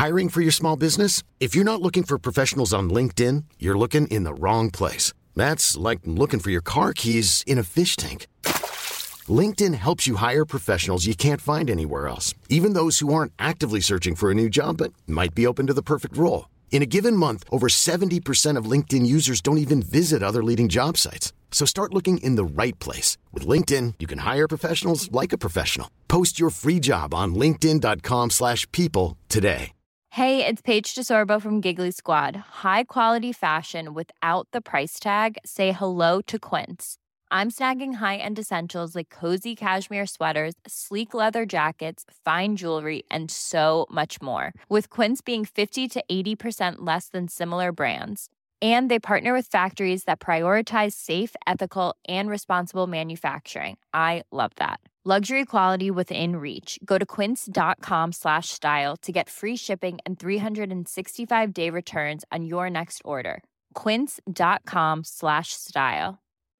Hiring for your small business? If you're not looking for professionals on LinkedIn, you're looking in the wrong place. That's like looking for your car keys in a fish tank. LinkedIn helps you hire professionals you can't find anywhere else, even those who aren't actively searching for a new job but might be open to the perfect role. In a given month, over 70% of LinkedIn users don't even visit other leading job sites. So start looking in the right place. With LinkedIn, you can hire professionals like a professional. Post your free job on linkedin.com/people today. Hey, it's Paige DeSorbo from Giggly Squad. High quality fashion without the price tag. Say hello to Quince. I'm snagging high-end essentials like cozy cashmere sweaters, sleek leather jackets, fine jewelry, and so much more. With Quince being 50 to 80% less than similar brands. And they partner with factories that prioritize safe, ethical, and responsible manufacturing. I love that. Luxury quality within reach. Go to quince.com/style to get free shipping and 365-day returns on your next order. Quince.com/style.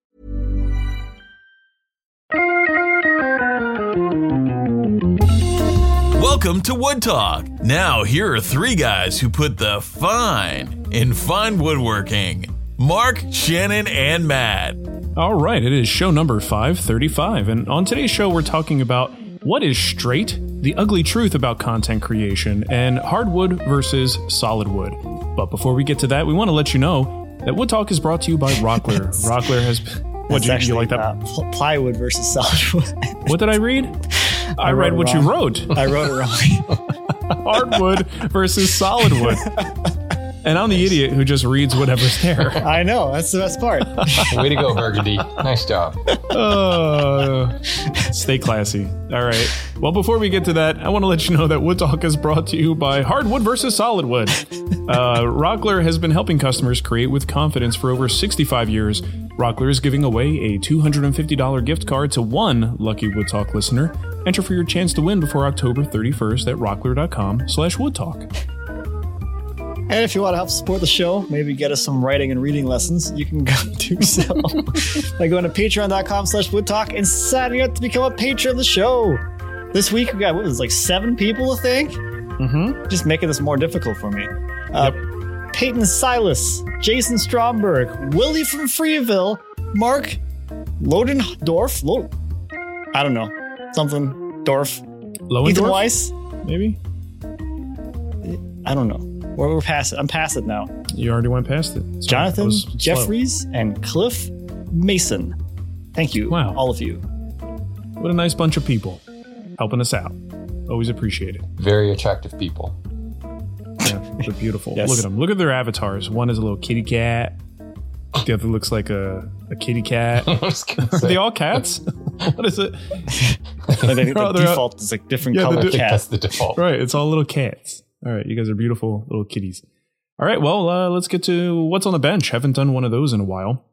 Welcome to Wood Talk. Now, here are three guys who put the fine in fine woodworking. Mark, Shannon, and Matt. All right, it is show number 535, and on today's show we're talking about what is straight, the ugly truth about content creation, and hardwood versus solid wood. But before we get to that, we want to let you know that Wood Talk is brought to you by Rockler. Rockler has... What, you like that? Plywood versus solid wood. What did I read? I read what wrong. you wrote. I wrote it wrong. Hardwood versus solid wood. And I'm the idiot who just reads whatever's there. I know. That's the best part. Way to go, Burgundy. Nice job. Stay classy. All right. Well, before we get to that, I want to let you know that Wood Talk is brought to you by Hardwood versus Solid Wood. Rockler has been helping customers create with confidence for over 65 years. Rockler is giving away a $250 gift card to one lucky Wood Talk listener. Enter for your chance to win before October 31st at rockler.com/woodtalk. And if you want to help support the show, maybe get us some writing and reading lessons, you can go do so by going to patreon.com/woodtalk and signing up to become a patron of the show. This week we got, what was it, like 7 people, I think? Mm-hmm. Just making this more difficult for me. Yep. Peyton Silas, Jason Stromberg, Willie from Freeville, Mark Lodendorf, I don't know, something, Dorf, Ethan Weiss, maybe? I don't know. We're past it. I'm past it now. You already went past it. Sorry, Jonathan Jeffries and Cliff Mason. Thank you, all of you. What a nice bunch of people helping us out. Always appreciate it. Very attractive people. Yeah, they're beautiful. Yes. Look at them. Look at their avatars. One is a little kitty cat. The other looks like a kitty cat. Are they all cats? What is it? I think the default is like different color cat. That's the default. Right. It's all little cats. All right. You guys are beautiful little kitties. All right. Well, let's get to what's on the bench. Haven't done one of those in a while.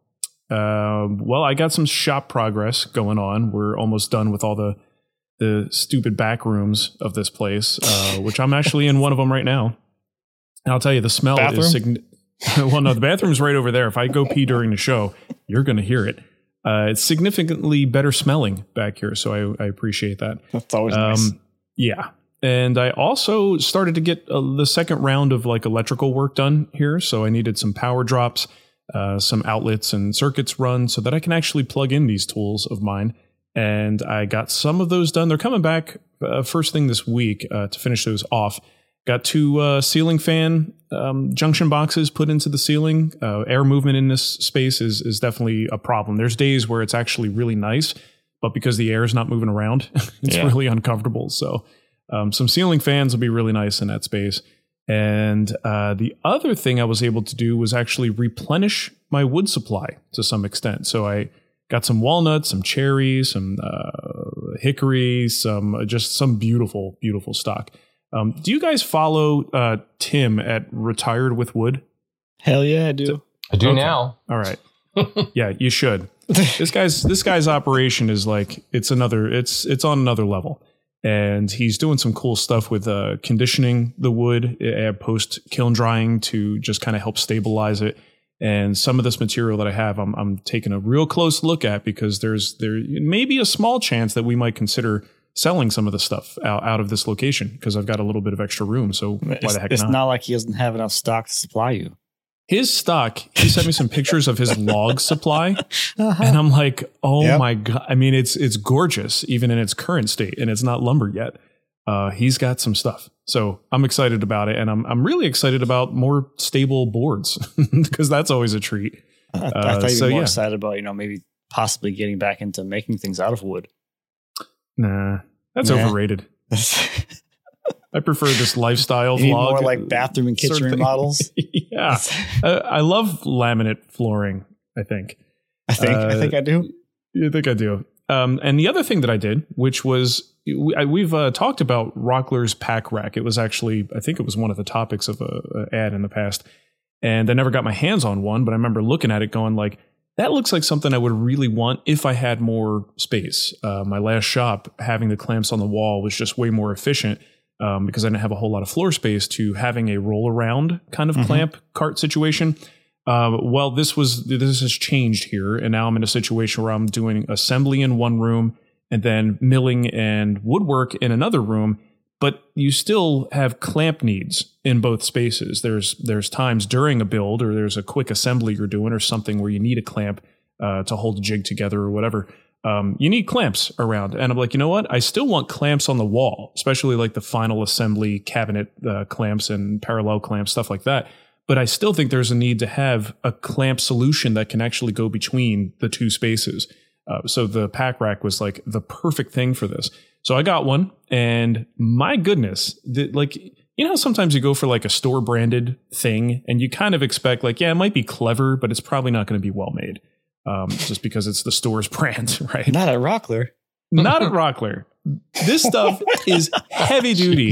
Well, I got some shop progress going on. We're almost done with all the stupid back rooms of this place, which I'm actually in one of them right now. And I'll tell you, the smell is well, no, the bathroom's right over there. If I go pee during the show, you're going to hear it. It's significantly better smelling back here, so I appreciate that. That's always nice. Yeah. And I also started to get the second round of like electrical work done here. So I needed some power drops, some outlets and circuits run so that I can actually plug in these tools of mine. And I got some of those done. They're coming back first thing this week to finish those off. Got 2 ceiling fan junction boxes put into the ceiling. Air movement in this space is definitely a problem. There's days where it's actually really nice, but because the air is not moving around, it's really uncomfortable. So some ceiling fans will be really nice in that space. And the other thing I was able to do was actually replenish my wood supply to some extent. So I got some walnuts, some cherries, some hickory, some beautiful, beautiful stock. Do you guys follow Tim at Retired with Wood? Hell yeah, I do. I do now. All right. Yeah, you should. This guy's operation is like it's on another level. And he's doing some cool stuff with conditioning the wood post kiln drying to just kind of help stabilize it. And some of this material that I have, I'm taking a real close look at because there may be a small chance that we might consider selling some of the stuff out of this location because I've got a little bit of extra room. So why the heck it's not? not like he doesn't have enough stock to supply you. His stock, he sent me some pictures of his log supply. And I'm like, oh my God. I mean, it's gorgeous, even in its current state, and it's not lumber yet. He's got some stuff. So I'm excited about it. And I'm really excited about more stable boards because that's always a treat. I thought you were more excited about, maybe possibly getting back into making things out of wood. Nah, that's overrated. I prefer this lifestyle vlog. More like bathroom and kitchen remodels. Yeah. I love laminate flooring, I think. I think I do. You think I do. And the other thing that I did, which was we've talked about Rockler's pack rack. It was actually, I think it was one of the topics of an ad in the past. And I never got my hands on one, but I remember looking at it going like, that looks like something I would really want if I had more space. My last shop, having the clamps on the wall was just way more efficient. Because I didn't have a whole lot of floor space to having a roll around kind of clamp cart situation. Well, this has changed here. And now I'm in a situation where I'm doing assembly in one room and then milling and woodwork in another room. But you still have clamp needs in both spaces. There's times during a build or there's a quick assembly you're doing or something where you need a clamp to hold a jig together or whatever. You need clamps around. And I'm like, you know what? I still want clamps on the wall, especially like the final assembly cabinet clamps and parallel clamps, stuff like that. But I still think there's a need to have a clamp solution that can actually go between the two spaces. So the pack rack was like the perfect thing for this. So I got one, and my goodness, how sometimes you go for like a store branded thing and you kind of expect like, yeah, it might be clever, but it's probably not going to be well made. Just because it's the store's brand, right? Not at Rockler. Not at Rockler. This stuff is heavy duty.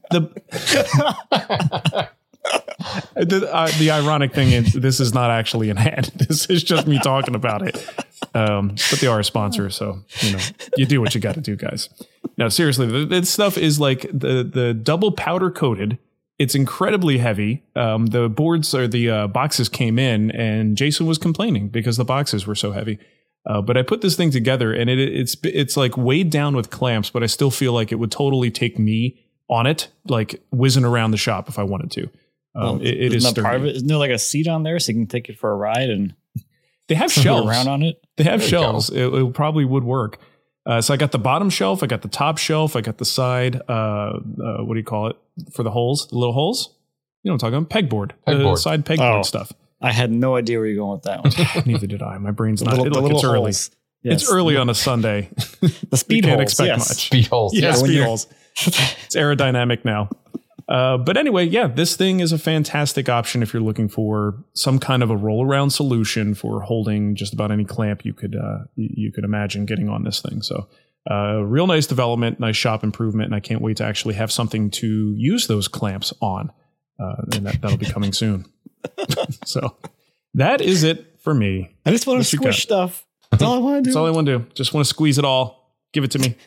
The ironic thing is this is not actually in hand. This is just me talking about it. But they are a sponsor, so you do what you got to do, guys. Now, seriously, this stuff is like the double powder coated. It's incredibly heavy. The boards or the boxes came in, and Jason was complaining because the boxes were so heavy. But I put this thing together, and it's like weighed down with clamps, but I still feel like it would totally take me on it, like whizzing around the shop if I wanted to. It is sturdy. Part of it. Isn't there like a seat on there so you can take it for a ride and they have shelves around on it? They have shelves. It probably would work. So I got the bottom shelf, I got the top shelf, I got the side, what do you call it, for the holes, the little holes? You know what I'm talking about? Pegboard. The side pegboard stuff. I had no idea where you're going with that one. Neither did I. My brain's not. It's early. Yes. It's early on a Sunday. The speed holes. Can't expect much. Speed holes. Yeah, speed holes. It's aerodynamic now. But anyway, yeah, this thing is a fantastic option if you're looking for some kind of a roll around solution for holding just about any clamp you could imagine getting on this thing. So real nice development, nice shop improvement, and I can't wait to actually have something to use those clamps on. And that'll be coming soon. So that is it for me. I just want to squish stuff. That's all I want to do. That's all I want to do. Just want to squeeze it all. Give it to me.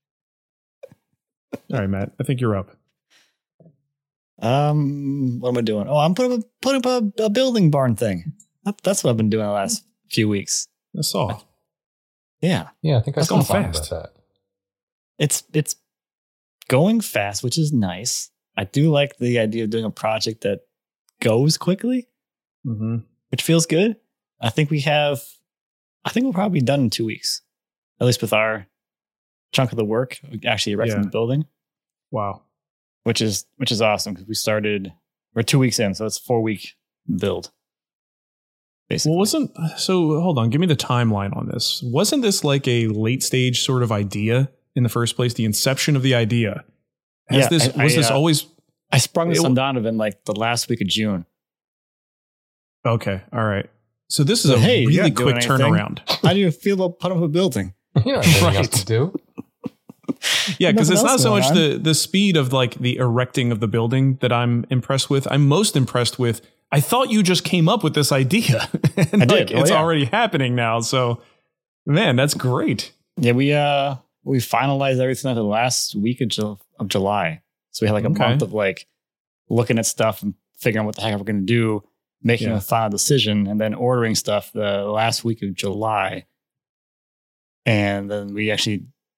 All right, Matt, I think you're up. What am I doing? Oh, I'm putting up a building barn thing. That's what I've been doing the last few weeks. That's all. Yeah. Yeah, I think I It's saw going something fast. about that. It's going fast, which is nice. I do like the idea of doing a project that goes quickly, which feels good. I think we'll probably be done in 2 weeks, at least with our chunk of the work, actually erecting the building. Wow. Which is awesome because we're 2 weeks in, so it's a 4-week build. Basically. Well, hold on, give me the timeline on this. Wasn't this like a late stage sort of idea in the first place? The inception of the idea. This always? I sprung this on Donovan like the last week of June. Okay. All right. So this is a really quick turnaround. How do you feel about putting up a building? You know anything else to do? Yeah, because it's not so much the speed of like the erecting of the building that I'm impressed with. I'm most impressed with, I thought you just came up with this idea. And I did. It's already happening now. So, man, that's great. Yeah, we finalized everything at the last week of July. So we had like a month of like looking at stuff and figuring out what the heck we're going to do, making a final decision, and then ordering stuff the last week of July. And then we actually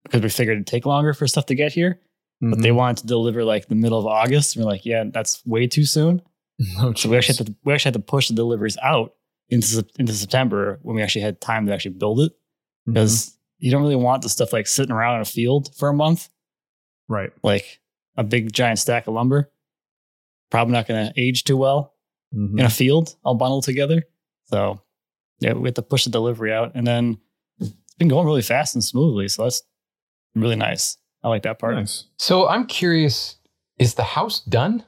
because we figured it'd take longer for stuff to get here. But they wanted to deliver like the middle of August. And we're like, yeah, that's way too soon. So we actually had to push the deliveries out into September when we actually had time to actually build it, because you don't really want the stuff like sitting around in a field for a month. Right. Like a big giant stack of lumber, probably not going to age too well in a field all bundled together. So yeah, we had to push the delivery out, and then it's been going really fast and smoothly. So that's really nice. I like that part. Nice. So I'm curious, is the house done?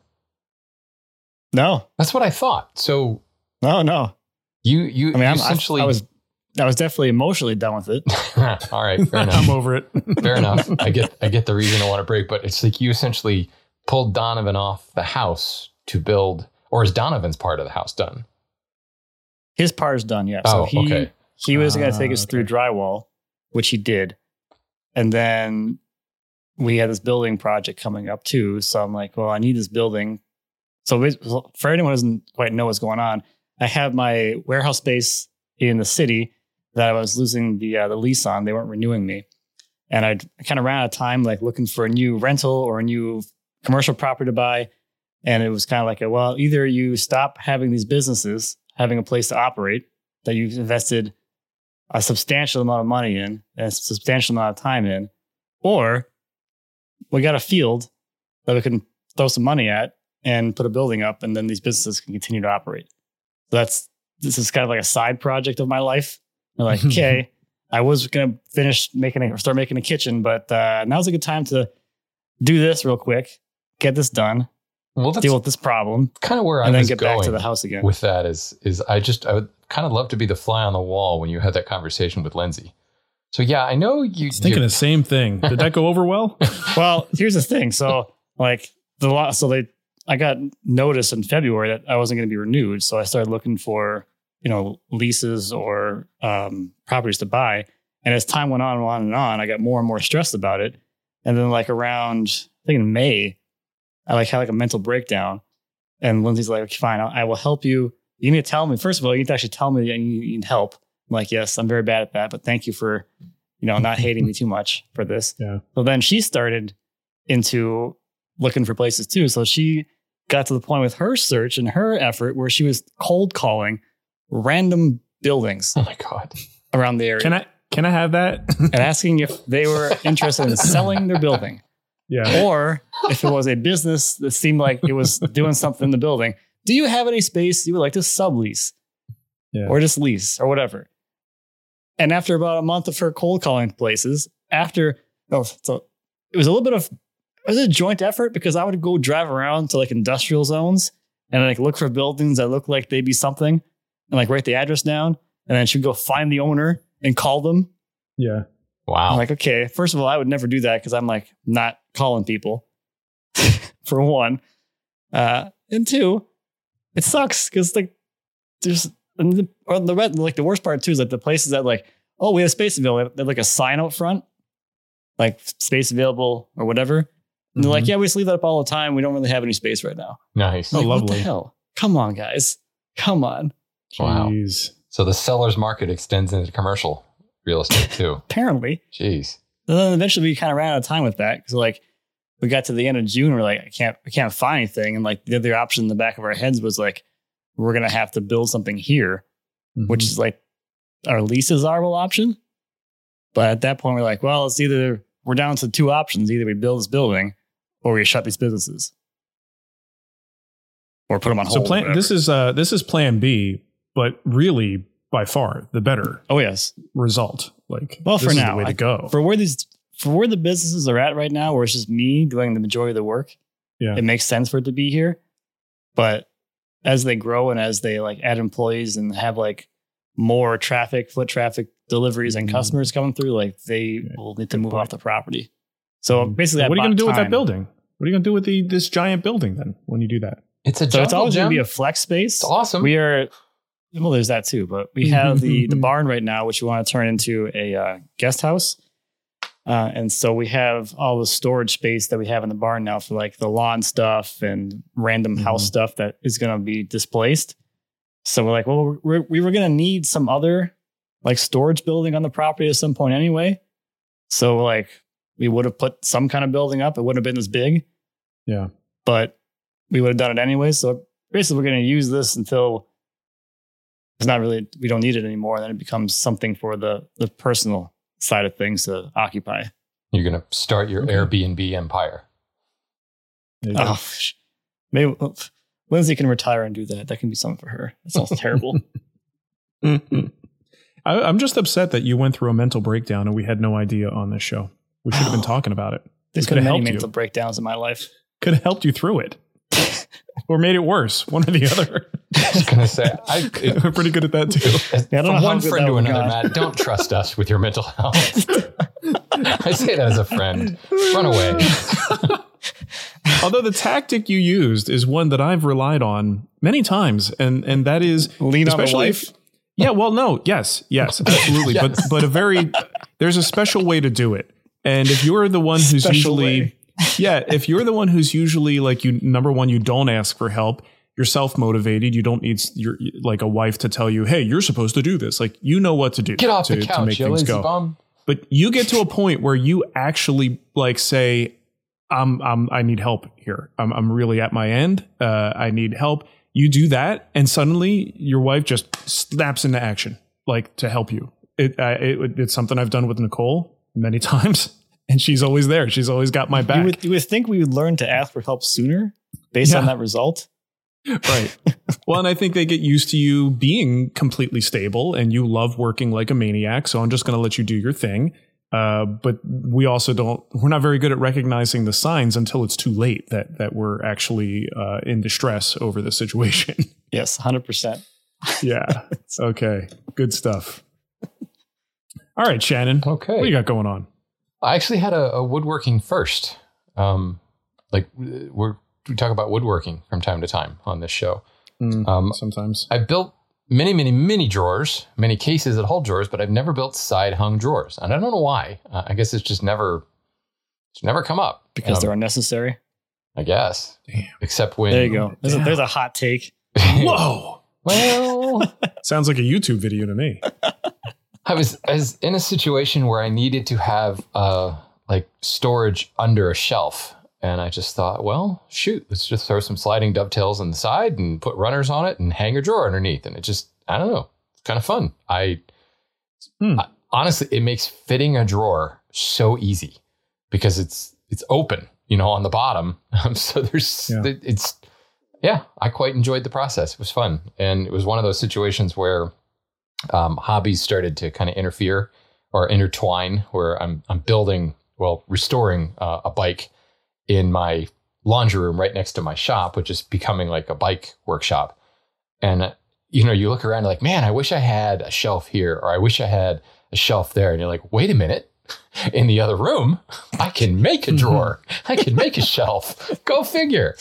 No, That's what I thought. So no. you I mean, essentially I was definitely emotionally done with it. all right, fair enough. I'm over it. Fair enough. I get the reason I want to break, but it's like you essentially pulled Donovan off the house to build, or is Donovan's part of the house done? His part is done, yeah. Oh, So okay. he was going to take us through drywall, which he did. And then we had this building project coming up too. So I'm like, well, I need this building. So for anyone who doesn't quite know what's going on, I have my warehouse space in the city that I was losing the lease on. They weren't renewing me. And I kind of ran out of time, like looking for a new rental or a new commercial property to buy. And it was kind of like, well, either you stop having these businesses, having a place to operate that you've invested a substantial amount of money in and a substantial amount of time in, or we got a field that we can throw some money at and put a building up, and then these businesses can continue to operate. So this is kind of like a side project of my life. I'm like, okay, I was going to start making a kitchen, but now's a good time to do this real quick, get this done, Well, that's deal with this problem, kind of where I and then was get going back to the house again. with that is I would kind of love to be the fly on the wall when you had that conversation with Lindsay. So yeah, I know you Thinking the same thing. Did that go over well? Well, here's the thing. So like I got notice in February that I wasn't going to be renewed. So I started looking for, leases or properties to buy. And as time went on and on and on, I got more and more stressed about it. And then like around, I think in May, I had like a mental breakdown. And Lindsay's like, okay, fine, I will help you. You need to tell me, first of all, you need to actually tell me that you need help. I'm like, yes, I'm very bad at that, but thank you for, not hating me too much for this. Yeah. So then she started into looking for places too. So she got to the point with her search and her effort where she was cold calling random buildings Oh my God. around the area Can I have that? and asking if they were interested in selling their building, Yeah. or if it was a business that seemed like it was doing something in the building. Do you have any space you would like to sublease? Yeah. Or just lease or whatever? And after about a month of her cold calling places, so it was it was a joint effort, because I would go drive around to like industrial zones and like look for buildings that look like they'd be something and like write the address down. And then she'd go find the owner and call them. Yeah. Wow. I'm like, okay, first of all, I would never do that because I'm like not calling people for one. And two, it sucks because like there's the worst part too is like the places that like, oh, we have space available. They have like a sign out front, like space available or whatever. And they're like, yeah, we just leave that up all the time. We don't really have any space right now. Nice. Oh, Like, what the lovely. hell? Come on, guys. Come on. Wow. Jeez. So the seller's market extends into commercial real estate too. Apparently. Jeez. And then eventually we kind of ran out of time with that. Cause like we got to the end of June. We're like, I can't find anything. And like the other option in the back of our heads was like, we're going to have to build something here, which is like our least desirable option. But at that point we're like, well, we're down to two options. Either we build this building or we shut these businesses or put them on hold. This is plan B, but really by far the better Oh yes. result. Like, Well, this for is now, the way to go. For where the businesses are at right now, where it's just me doing the majority of the work, Yeah. it makes sense for it to be here. But as they grow and as they like add employees and have like more foot traffic deliveries and customers coming through, like they will need to move off the property. So basically, What are you going to do with that time. building? What are you going to do with this giant building then when you do that? It's a So it's jungle always going gem. to be a flex space. It's awesome. Well, there's that too, but we have the barn right now, which we want to turn into a guest house. And so we have all the storage space that we have in the barn now for like the lawn stuff and random house stuff that is going to be displaced. So we're like, well, we were going to need some other like storage building on the property at some point anyway. So like we would have put some kind of building up. It wouldn't have been as big. Yeah. But we would have done it anyway. So basically we're going to use this until it's not really, we don't need it anymore. And then it becomes something for the personal side of things to occupy. You're going to start your Airbnb empire. Oh, maybe Lindsay can retire and do that. That can be something for her. That sounds terrible. I'm just upset that you went through a mental breakdown and we had no idea on this show. We should have been talking about it. There's been many mental breakdowns in my life. Could have helped you through it. Or made it worse, one or the other. I was going to say, we're pretty good at that too. From one friend to another, Matt, don't trust us with your mental health. I say that as a friend. Run away. Although the tactic you used is one that I've relied on many times, and that is lean on the wife. Yeah, well, no, yes, absolutely. Yes. But there's a special way to do it. And if you're the one who's if you're the one who's usually like number one, you don't ask for help. You're self-motivated. You don't need like a wife to tell you, hey, you're supposed to do this. Like, you know what to do. Get off the couch, to make things go. Bum. But you get to a point where you actually like say, I need help here. I'm really at my end. I need help. You do that, and suddenly your wife just snaps into action, like to help you. It's something I've done with Nicole many times, and she's always there. She's always got my back. You would think we would learn to ask for help sooner based on that result. Right. Well, and I think they get used to you being completely stable, and you love working like a maniac. So I'm just going to let you do your thing. But we're not very good at recognizing the signs until it's too late that we're actually in distress over the situation. Yes, 100%. Yeah. Okay. Good stuff. All right, Shannon. Okay. What do you got going on? I actually had a woodworking first. We talk about woodworking from time to time on this show. Sometimes. I built many drawers, many cases that hold drawers, but I've never built side hung drawers. And I don't know why. I guess it's never come up. Because they're unnecessary. I guess. Damn. Except when. There you go. There's a hot take. Whoa. Well. Sounds like a YouTube video to me. I was in a situation where I needed to have storage under a shelf. And I just thought, well, shoot, let's just throw some sliding dovetails on the side and put runners on it and hang a drawer underneath. And it just, I don't know, it's kind of fun. I honestly, it makes fitting a drawer so easy because it's open, on the bottom. So I quite enjoyed the process. It was fun. And it was one of those situations where hobbies started to kind of interfere or intertwine, where I'm restoring a bike in my laundry room right next to my shop, which is becoming like a bike workshop. And, you look around like, man, I wish I had a shelf here, or I wish I had a shelf there. And you're like, wait a minute, in the other room, I can make a drawer. I can make a shelf. Go figure.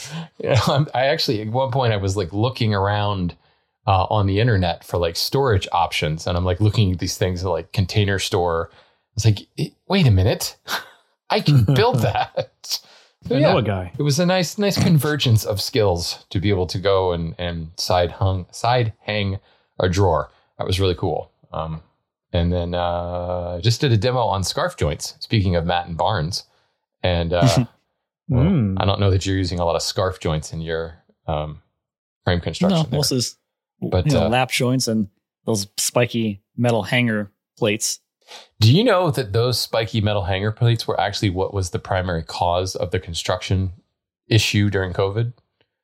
I actually, at one point I was like looking around on the internet for like storage options. And I'm like looking at these things like Container Store. It's like, wait a minute, I can build that. So, I know a guy. It was a nice convergence of skills to be able to go and side hang a drawer. That was really cool. And then I just did a demo on scarf joints. Speaking of Matt and Barnes, and I don't know that you're using a lot of scarf joints in your frame construction. No, most is lap joints and those spiky metal hanger plates. Do you know that those spiky metal hanger plates were actually what was the primary cause of the construction issue during COVID?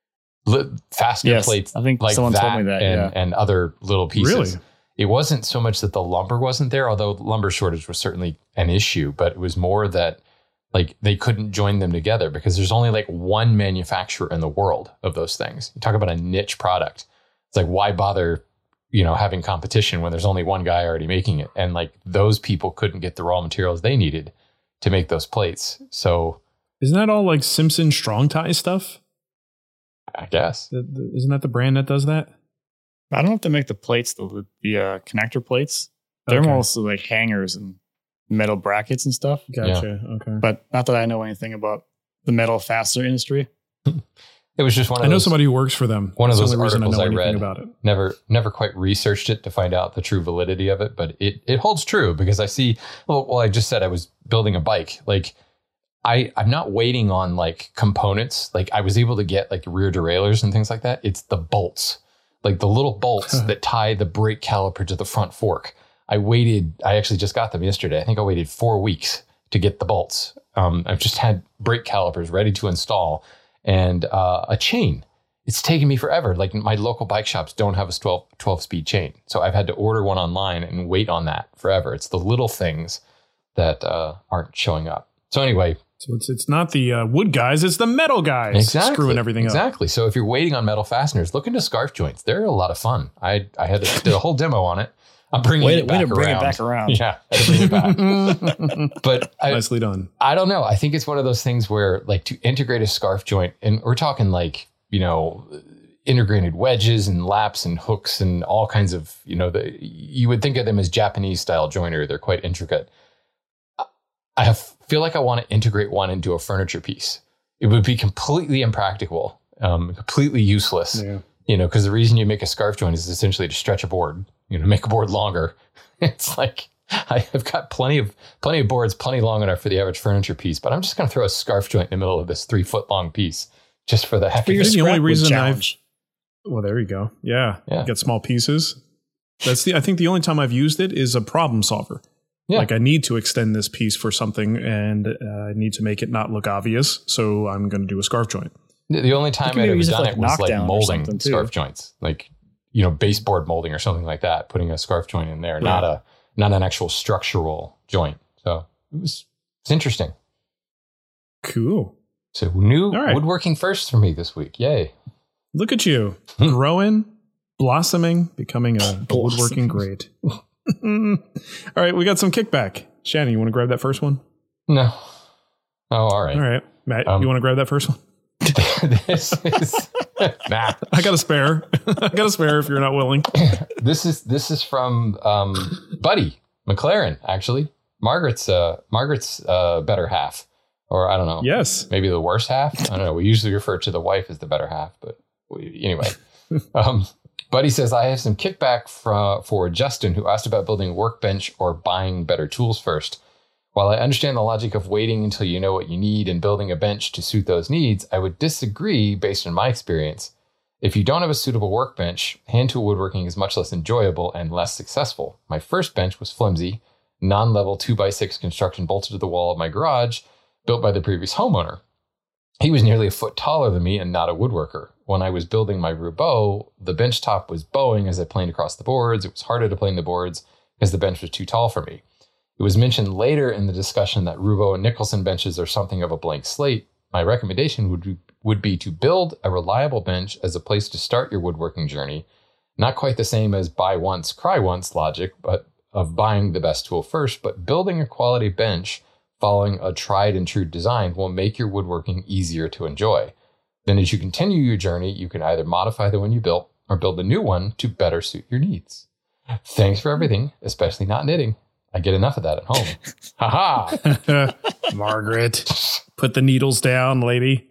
Fastener plates, I think like someone that, told me that, and other little pieces. Really? It wasn't so much that the lumber wasn't there, although lumber shortage was certainly an issue, but it was more that like they couldn't join them together because there's only like one manufacturer in the world of those things. You talk about a niche product. It's like, why bother having competition when there's only one guy already making it? And like those people couldn't get the raw materials they needed to make those plates. So isn't that all like Simpson Strong Tie stuff? I guess. Isn't that the brand that does that? I don't know if they make the plates, the connector plates. They're mostly like hangers and metal brackets and stuff. Gotcha. Yeah. Okay. But not that I know anything about the metal fastener industry. It was just one of those. I know somebody who works for them. One of That's those the only reason articles I know read. about it. Never quite researched it to find out the true validity of it, but it holds true because I see. Well, I just said I was building a bike. Like I'm not waiting on like components. Like I was able to get like rear derailleurs and things like that. It's the bolts, like the little bolts that tie the brake caliper to the front fork. I actually just got them yesterday. I think I waited 4 weeks to get the bolts. I've just had brake calipers ready to install and a chain. It's taken me forever. Like my local bike shops don't have a 12 speed chain. So I've had to order one online and wait on that forever. It's the little things that aren't showing up. So anyway. So it's not the wood guys, it's the metal guys screwing everything up. Exactly. So if you're waiting on metal fasteners, look into scarf joints. They're a lot of fun. I did a whole demo on it. I'm bringing it back around. Bring it back around. Yeah, I had to bring it back. But nicely done. I don't know. I think it's one of those things where like to integrate a scarf joint, and we're talking like, integrated wedges and laps and hooks and all kinds of, you would think of them as Japanese style joinery. They're quite intricate. I feel like I want to integrate one into a furniture piece. It would be completely impractical, completely useless. Yeah. Because the reason you make a scarf joint is essentially to stretch a board, make a board longer. It's like I've got plenty of boards, plenty long enough for the average furniture piece, but I'm just going to throw a scarf joint in the middle of this 3 foot long piece just for the heck of it. The only reason well, there you go. Yeah. Yeah. Get small pieces. I think the only time I've used it is a problem solver. Yeah. Like I need to extend this piece for something and I need to make it not look obvious. So I'm going to do a scarf joint. The only time I'd ever done it was like molding scarf too. joints, like, baseboard molding or something like that, putting a scarf joint in there, not an actual structural joint. So it's interesting. Cool. So woodworking first for me this week. Yay. Look at you growing, blossoming, becoming a woodworking great. All right. We got some kickback. Shannon, you want to grab that first one? No. Oh, all right. All right. Matt, you want to grab that first one? This is nah. I got a spare. If you're not willing. This is from Buddy McLaren, actually. Margaret's better half, or I don't know. Yes, maybe the worse half. I don't know. We usually refer to the wife as the better half, but anyway. Buddy says, I have some kickback for Justin, who asked about building a workbench or buying better tools first. While I understand the logic of waiting until you know what you need and building a bench to suit those needs, I would disagree based on my experience. If you don't have a suitable workbench, hand tool woodworking is much less enjoyable and less successful. My first bench was flimsy, non-level 2x6 construction bolted to the wall of my garage, built by the previous homeowner. He was nearly a foot taller than me and not a woodworker. When I was building my Roubeau, the bench top was bowing as I planed across the boards. It was harder to plane the boards because the bench was too tall for me. It was mentioned later in the discussion that Roubeau and Nicholson benches are something of a blank slate. My recommendation would be to build a reliable bench as a place to start your woodworking journey. Not quite the same as buy once, cry once logic, but of buying the best tool first, but building a quality bench following a tried and true design will make your woodworking easier to enjoy. Then as you continue your journey, you can either modify the one you built or build a new one to better suit your needs. Thanks for everything, especially not knitting. I get enough of that at home. Ha Margaret, put the needles down, lady.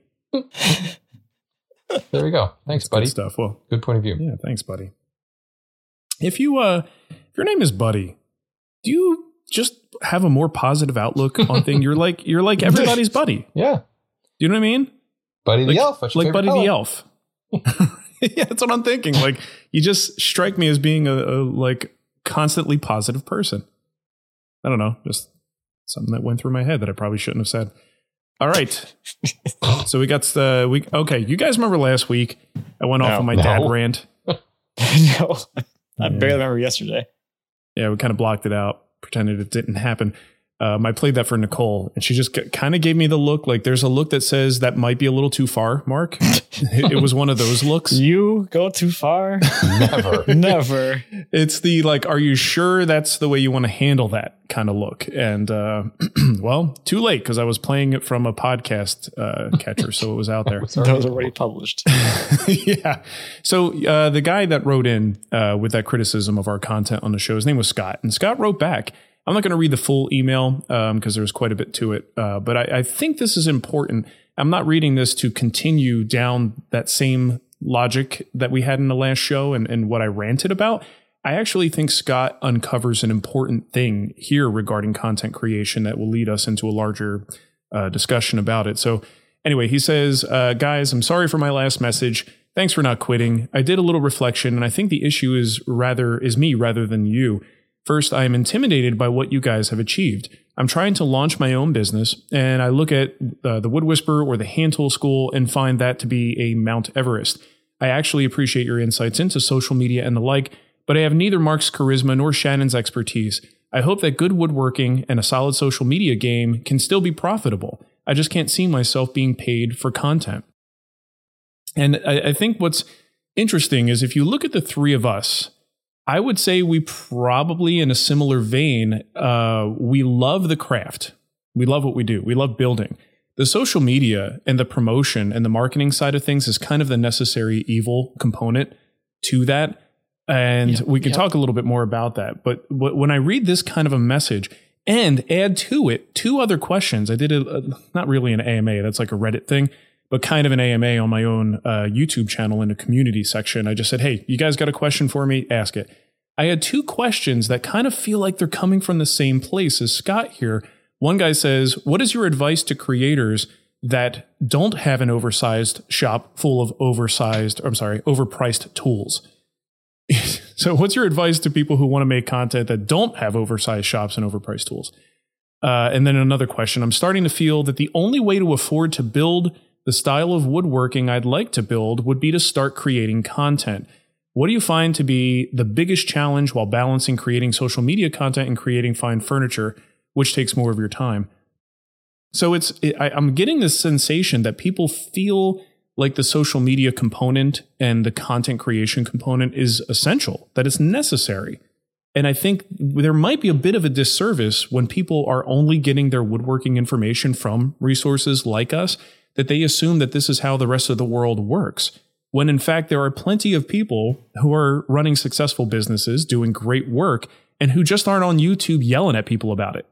There we go. Thanks, buddy. Good stuff. Well, good point of view. Yeah, thanks, buddy. If your name is Buddy, do you just have a more positive outlook on things? You're like everybody's buddy. Yeah. Do you know what I mean? Buddy the elf. Like Buddy the elf. Yeah, that's what I'm thinking. Like you just strike me as being a like constantly positive person. I don't know, just something that went through my head that I probably shouldn't have said. All right. So we got okay. You guys remember last week I went off on my dad rant? No, I barely remember yesterday. Yeah, we kind of blocked it out, pretended it didn't happen. I played that for Nicole, and she just kind of gave me the look. Like there's a look that says that might be a little too far, Mark. It was one of those looks. You go too far? Never. It's the like, are you sure that's the way you want to handle that kind of look? And well, too late because I was playing it from a podcast catcher, so it was out there. That was already published. Yeah. So the guy that wrote in with that criticism of our content on the show, his name was Scott, and Scott wrote back. I'm not going to read the full email because there's quite a bit to it, but I think this is important. I'm not reading this to continue down that same logic that we had in the last show and what I ranted about. I actually think Scott uncovers an important thing here regarding content creation that will lead us into a larger discussion about it. So anyway, he says, guys, I'm sorry for my last message. Thanks for not quitting. I did a little reflection, and I think the issue is me rather than you. First, I am intimidated by what you guys have achieved. I'm trying to launch my own business, and I look at the Wood Whisperer or the Hand Tool School and find that to be a Mount Everest. I actually appreciate your insights into social media and the like, but I have neither Mark's charisma nor Shannon's expertise. I hope that good woodworking and a solid social media game can still be profitable. I just can't see myself being paid for content. And I think what's interesting is if you look at the three of us, I would say we probably, in a similar vein, we love the craft. We love what we do. We love building. The social media and the promotion and the marketing side of things is kind of the necessary evil component to that. And we can talk a little bit more about that. But when I read this kind of a message and add to it two other questions, I did not really an AMA, that's like a Reddit thing, but kind of an AMA on my own YouTube channel in a community section. I just said, hey, you guys got a question for me? Ask it. I had two questions that kind of feel like they're coming from the same place as Scott here. One guy says, what is your advice to creators that don't have an oversized shop full of overpriced tools? So what's your advice to people who want to make content that don't have oversized shops and overpriced tools? And then another question. I'm starting to feel that the only way to afford to build the style of woodworking I'd like to build would be to start creating content. What do you find to be the biggest challenge while balancing creating social media content and creating fine furniture, which takes more of your time? So I'm getting this sensation that people feel like the social media component and the content creation component is essential, that it's necessary. And I think there might be a bit of a disservice when people are only getting their woodworking information from resources like us, that they assume that this is how the rest of the world works. When in fact, there are plenty of people who are running successful businesses, doing great work, and who just aren't on YouTube yelling at people about it.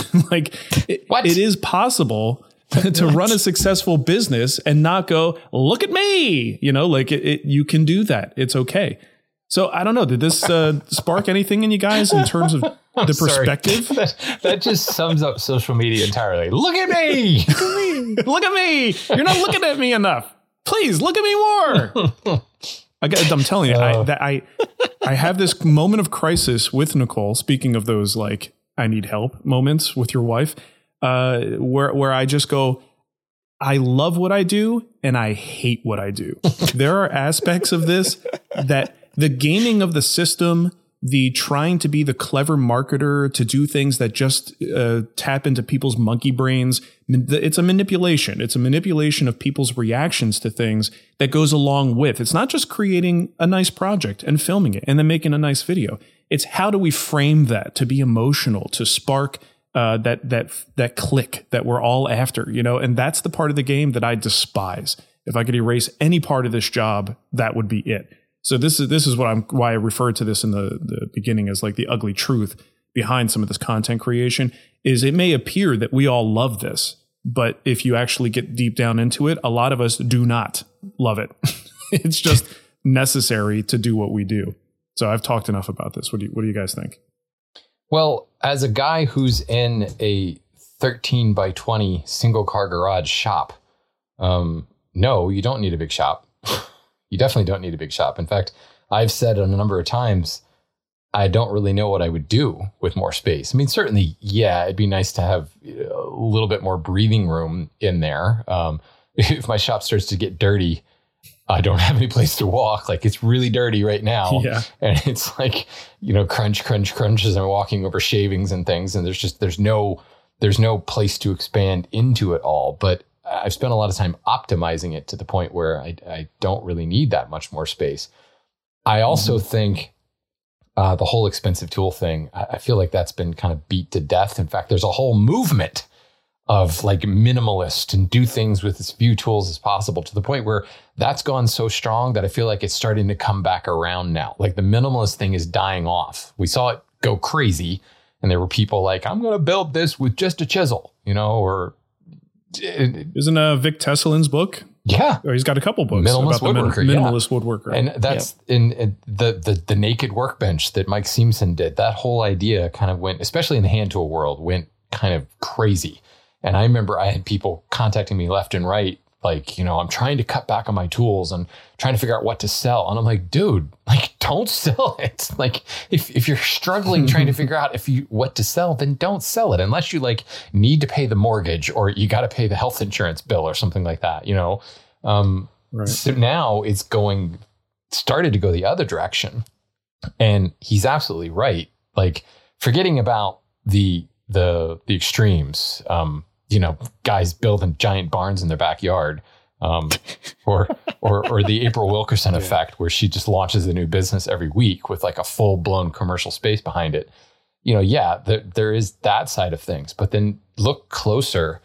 It is possible to run a successful business and not go, look at me, you can do that. It's okay. So I don't know. Did this spark anything in you guys in terms of the perspective? That just sums up social media entirely. Look at me. Look at me. You're not looking at me enough. Please look at me more. I'm telling you, I have this moment of crisis with Nicole. Speaking of those, I need help moments with your wife, where I just go, I love what I do and I hate what I do. There are aspects of this that the gaming of the system, the trying to be the clever marketer to do things that just tap into people's monkey brains. It's a manipulation. It's a manipulation of people's reactions to things that goes along with. It's not just creating a nice project and filming it and then making a nice video. It's how do we frame that to be emotional, to spark that click that we're all after, and that's the part of the game that I despise. If I could erase any part of this job, that would be it. So this is why I referred to this in the beginning as the ugly truth behind some of this content creation is it may appear that we all love this, but if you actually get deep down into it, a lot of us do not love it. It's just necessary to do what we do. So I've talked enough about this. What do you guys think? Well, as a guy who's in a 13 by 20 single car garage shop, no, you don't need a big shop. You definitely don't need a big shop. In fact, I've said on a number of times, I don't really know what I would do with more space. I mean, certainly, yeah, it'd be nice to have a little bit more breathing room in there. If my shop starts to get dirty, I don't have any place to walk. It's really dirty right now. Yeah. And it's crunch, crunch, crunch as I'm walking over shavings and things. And there's no place to expand into it all. But I've spent a lot of time optimizing it to the point where I don't really need that much more space. I also think the whole expensive tool thing, I feel like that's been kind of beat to death. In fact, there's a whole movement of minimalist and do things with as few tools as possible to the point where that's gone so strong that I feel like it's starting to come back around now. The minimalist thing is dying off. We saw it go crazy and there were people I'm going to build this with just a chisel, or Isn't Vic Tesselin's book? Yeah. Or he's got a couple books Minimalist about woodworker, the minimalist woodworker. And that's in the naked workbench that Mike Seamson did. That whole idea kind of went, especially in the hand tool world, went kind of crazy. And I remember I had people contacting me left and right, like, I'm trying to cut back on my tools and trying to figure out what to sell. And I'm like, dude, like, don't sell it. Like, if you're struggling trying to figure out what to sell, then don't sell it unless you like need to pay the mortgage or you got to pay the health insurance bill or something like that, Right. So now it's started to go the other direction. And he's absolutely right. Like, forgetting about the extremes, guys building giant barns in their backyard, or the April Wilkerson effect, where she just launches a new business every week with like a full blown commercial space behind it. There is that side of things, but then look closer.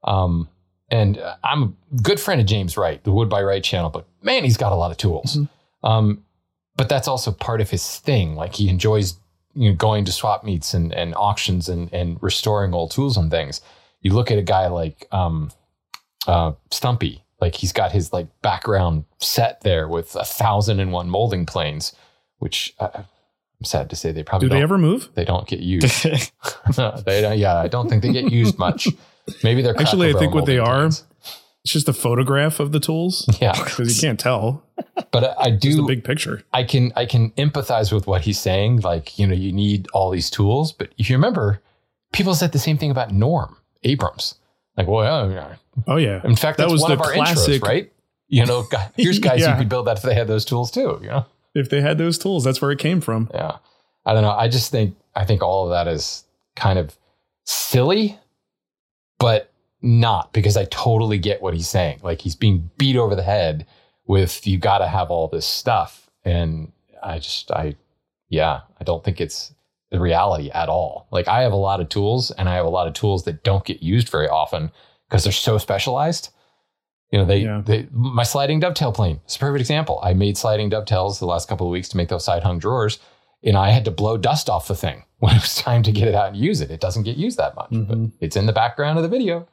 And I'm a good friend of James Wright, the Wood by Wright channel, but man, he's got a lot of tools. Mm-hmm. But that's also part of his thing. Like, he enjoys going to swap meets and auctions and restoring old tools and things. You look at a guy like Stumpy, like he's got his like background set there with 1,001 molding planes, which I'm sad to say they probably do they ever move? They don't get used. They don't. Yeah, I don't think they get used much. Maybe they're actually. I think what they are, planes. It's just a photograph of the tools. Yeah, because you can't tell. But I do the big picture. I can empathize with what he's saying. Like, you need all these tools, but if you remember, people said the same thing about Norm Abrams. Like, well, oh yeah. In fact, that was one of our classic intros, right? Here's guys who could build that if they had those tools too. If they had those tools, that's where it came from. Yeah, I don't know. I think all of that is kind of silly, but not, because I totally get what he's saying. Like, he's being beat over the head with, you got to have all this stuff. And I don't think it's the reality at all. Like, I have a lot of tools, and I have a lot of tools that don't get used very often because they're so specialized. My sliding dovetail plane is a perfect example. I made sliding dovetails the last couple of weeks to make those side hung drawers, and I had to blow dust off the thing when it was time to get it out and use it. It doesn't get used that much, but it's in the background of the video.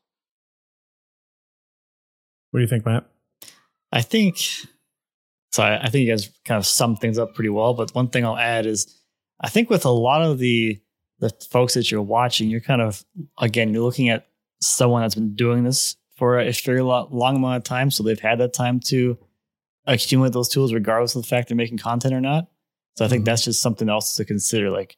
What do you think, Matt? I think you guys kind of summed things up pretty well, but one thing I'll add is, I think with a lot of the folks that you're watching, you're kind of, again, you're looking at someone that's been doing this for a very long amount of time. So they've had that time to accumulate those tools, regardless of the fact they're making content or not. So I think that's just something else to consider. Like,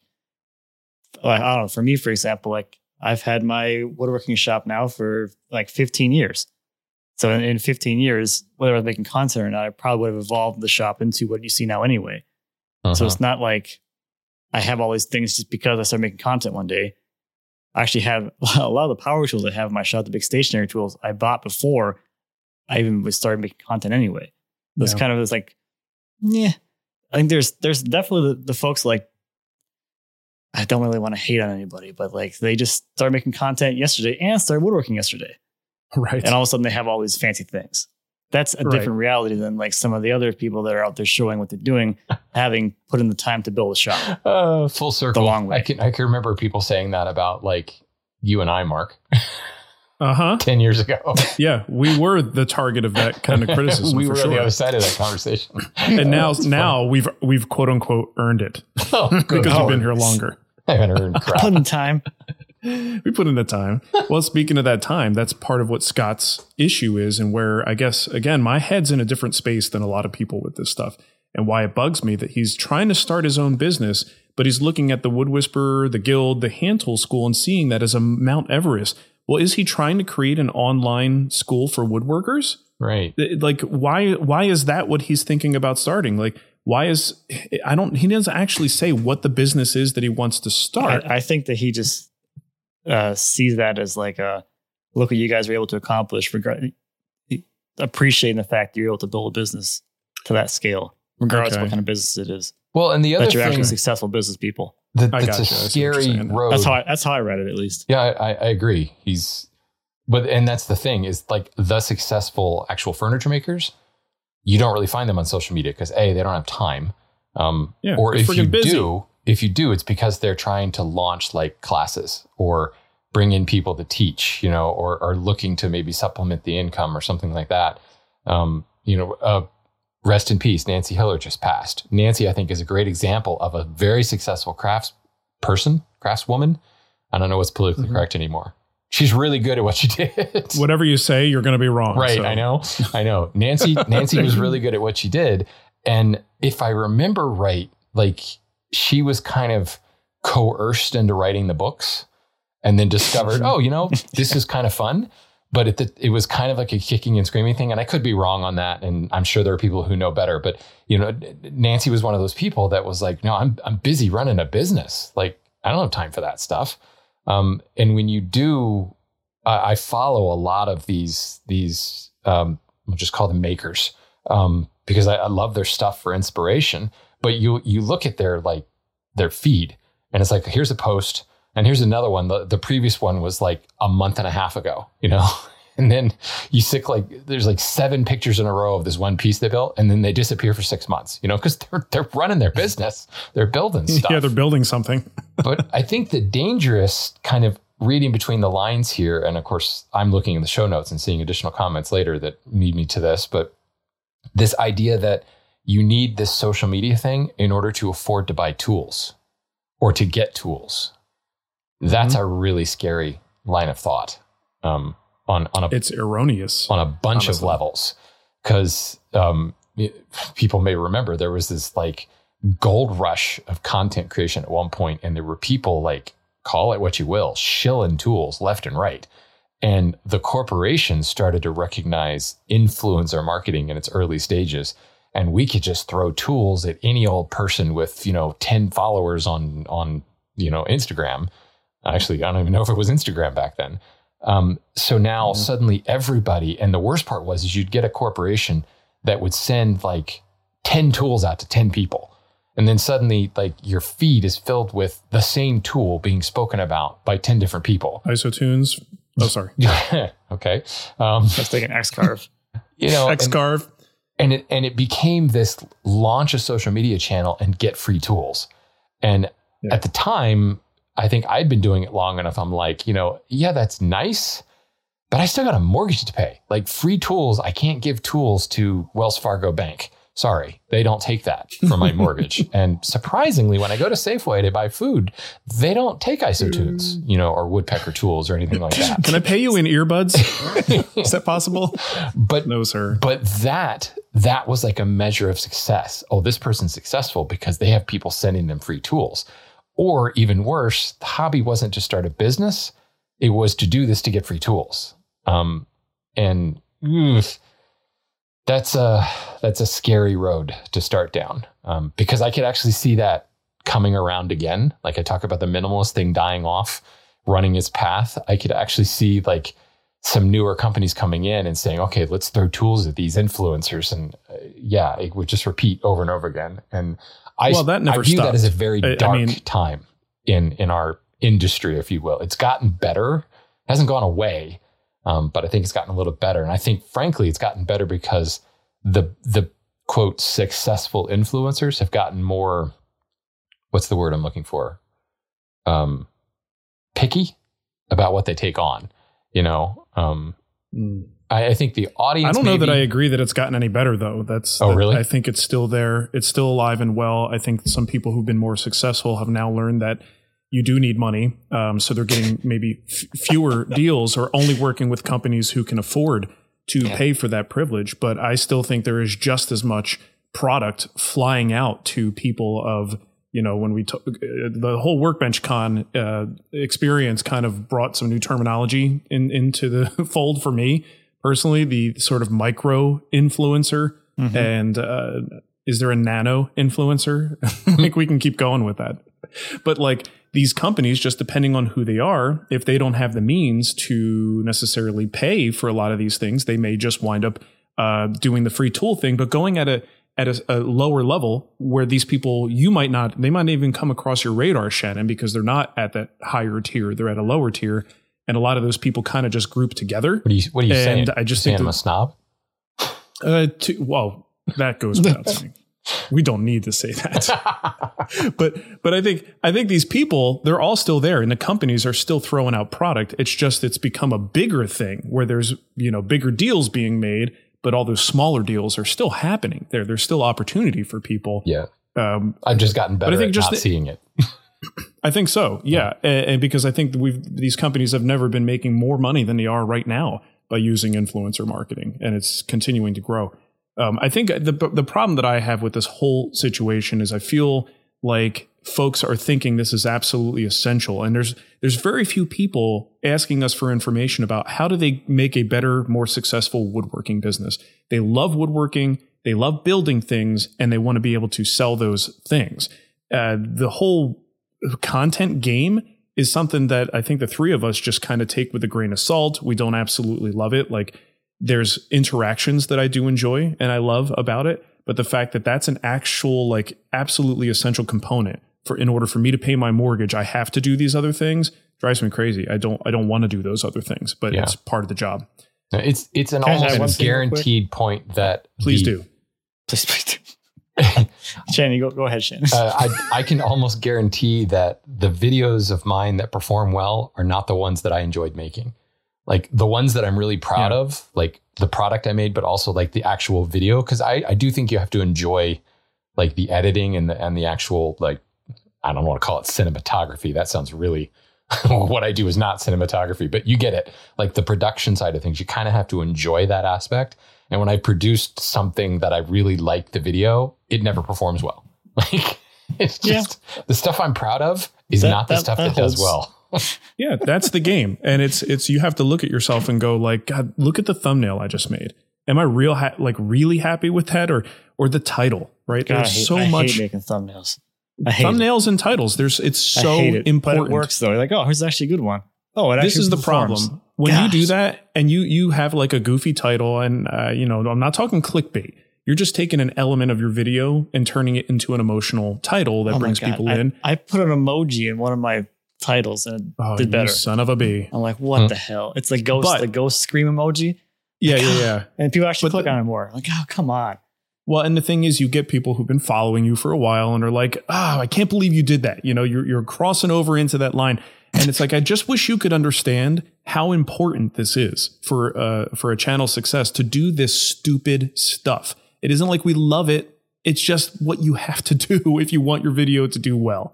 I don't know, for me, for example, like, I've had my woodworking shop now for like 15 years. So in 15 years, whether I was making content or not, I probably would have evolved the shop into what you see now anyway. So it's not like I have all these things just because I started making content one day. I actually have a lot of the power tools I have in my shop, the big stationary tools I bought before I even started making content anyway. It's kind of like, I think there's definitely the folks like, I don't really want to hate on anybody, but like, they just started making content yesterday and started woodworking yesterday. Right. And all of a sudden they have all these fancy things. That's a different reality than like some of the other people that are out there showing what they're doing, having put in the time to build a shop. Full circle. The long way. I can remember people saying that about like you and I, Mark. 10 years ago. Yeah, we were the target of that kind of criticism. We were on the other side of that conversation. And now we've quote unquote earned it because we've been here longer. I haven't earned crap. Put in time. We put in the time. Well, speaking of that time, that's part of what Scott's issue is, and where I guess, again, my head's in a different space than a lot of people with this stuff, and why it bugs me that he's trying to start his own business, but he's looking at the Wood Whisperer, the Guild, the Hand Tool School, and seeing that as a Mount Everest. Well, is he trying to create an online school for woodworkers? Right. Like, why is that what he's thinking about starting? Like, he doesn't actually say what the business is that he wants to start. I think that he just sees that as like look what you guys were able to accomplish, appreciating the fact that you're able to build a business to that scale, regardless of what kind of business it is. Well, and the other that you're thing, actually successful business people. That's a scary road. That's how I read it, at least. Yeah, I agree. And that's the thing is, like, the successful actual furniture makers, you don't really find them on social media because they don't have time. Or if you do, it's because they're trying to launch like classes or bring in people to teach, you know, or are looking to maybe supplement the income or something like that. Rest in peace, Nancy Hiller just passed. Nancy, I think, is a great example of a very successful craftswoman. I don't know what's politically correct anymore. She's really good at what she did. Whatever you say, you're going to be wrong. Right. So. I know. Nancy was really good at what she did. And if I remember right, like she was kind of coerced into writing the books and then discovered, oh, you know, this is kind of fun. But it was kind of like a kicking and screaming thing. And I could be wrong on that. And I'm sure there are people who know better. But, you know, Nancy was one of those people that was like, no, I'm busy running a business. Like, I don't have time for that stuff. And when you do, I follow a lot of these we'll just call them makers, because I love their stuff for inspiration. But you look at their feed and it's like, here's a post. And here's another one. The previous one was like a month and a half ago, you know, and then you stick there's like 7 pictures in a row of this one piece they built, and then they disappear for 6 months, you know, because they're running their business, they're building stuff. Yeah, they're building something. But I think the dangerous kind of reading between the lines here, and of course, I'm looking in the show notes and seeing additional comments later that lead me to this, but this idea that you need this social media thing in order to afford to buy tools or to get tools. That's a really scary line of thought. It's erroneous on a bunch of levels, because people may remember there was this like gold rush of content creation at one point, and there were people, like, call it what you will, shilling tools left and right. And the corporations started to recognize influencer marketing in its early stages. And we could just throw tools at any old person with, 10 followers on Instagram. Actually, I don't even know if it was Instagram back then. So now suddenly everybody, and the worst part was you'd get a corporation that would send like 10 tools out to 10 people. And then suddenly like your feed is filled with the same tool being spoken about by 10 different people. IsoTunes. Oh, sorry. Okay. I was thinking Xcarve. Xcarve. And it became this launch a social media channel and get free tools. And at the time, I think I'd been doing it long enough. I'm like, yeah, that's nice, but I still got a mortgage to pay. Like, free tools, I can't give tools to Wells Fargo Bank. Sorry, they don't take that for my mortgage. And surprisingly, when I go to Safeway to buy food, they don't take IsoTunes, or Woodpecker tools or anything like that. Can I pay you in earbuds? Is that possible? But no, sir. But that was like a measure of success. Oh, this person's successful because they have people sending them free tools. Or even worse, the hobby wasn't to start a business. It was to do this to get free tools. That's a scary road to start down, because I could actually see that coming around again. Like I talk about the minimalist thing dying off, running its path. I could actually see like some newer companies coming in and saying, okay, let's throw tools at these influencers. And it would just repeat over and over again. And I view that as a very dark time in our industry, if you will. It's gotten better. It hasn't gone away. But I think it's gotten a little better. And I think, frankly, it's gotten better because the quote, successful influencers have gotten more, what's the word I'm looking for? Picky about what they take on, I think the audience. I don't know that I agree that it's gotten any better, though. Really? I think it's still there. It's still alive and well. I think some people who've been more successful have now learned that you do need money. So they're getting maybe fewer deals or only working with companies who can afford to pay for that privilege. But I still think there is just as much product flying out to people of, when we the whole Workbench Con experience kind of brought some new terminology into the fold for me personally, the sort of micro influencer. And is there a nano influencer? Like, we can keep going with that. But like, these companies, just depending on who they are, if they don't have the means to necessarily pay for a lot of these things, they may just wind up doing the free tool thing, but going at a lower level where these people, they might even come across your radar, Shannon, because they're not at that higher tier. They're at a lower tier. And a lot of those people kind of just group together. What are you saying? I just think I'm a snob? Well, that goes without saying. We don't need to say that. but I think these people, they're all still there, and the companies are still throwing out product. It's just it's become a bigger thing where there's, you know, bigger deals being made, but all those smaller deals are still happening. There's still opportunity for people. Yeah. I've just gotten better at not seeing it. I think so. Yeah. And because I think these companies have never been making more money than they are right now by using influencer marketing, and it's continuing to grow. I think the problem that I have with this whole situation is I feel like folks are thinking this is absolutely essential. And there's very few people asking us for information about how do they make a better, more successful woodworking business. They love woodworking, they love building things, and they want to be able to sell those things. The whole content game is something that I think the three of us just kind of take with a grain of salt. We don't absolutely love it. Like, there's interactions that I do enjoy and I love about it. But the fact that that's an actual, like, absolutely essential component in order for me to pay my mortgage, I have to do these other things, drives me crazy. I don't want to do those other things, but it's part of the job. It's an almost guaranteed point that Please do. Shannon, go ahead, Shannon. I can almost guarantee that the videos of mine that perform well are not the ones that I enjoyed making. Like the ones that I'm really proud of, like the product I made, but also like the actual video. Cause I do think you have to enjoy like the editing and the actual, like, I don't want to call it cinematography. That sounds really, what I do is not cinematography, but you get it. Like the production side of things, you kind of have to enjoy that aspect. And when I produced something that I really liked the video, it never performs well. Like it's just the stuff I'm proud of is not the stuff that does well. Yeah, that's the game. And it's you have to look at yourself and go like, God, look at the thumbnail I just made. Am I really happy with that, or the title, right? God, There's I much hate making thumbnails. Thumbnails and titles. It's so important. But it works though. You're like, oh, here's actually a good one. Oh, this is the problem. When you do that and you have like a goofy title and, I'm not talking clickbait. You're just taking an element of your video and turning it into an emotional title that brings people in. I put an emoji in one of my titles and it did better. You son of a bee. I'm like, what the hell? It's the ghost scream emoji. Yeah. And people actually click on it more. Like, oh, come on. Well, and the thing is, you get people who've been following you for a while and are like, I can't believe you did that. You know, you're crossing over into that line. And it's like, I just wish you could understand how important this is for a channel's success to do this stupid stuff. It isn't like we love it. It's just what you have to do if you want your video to do well.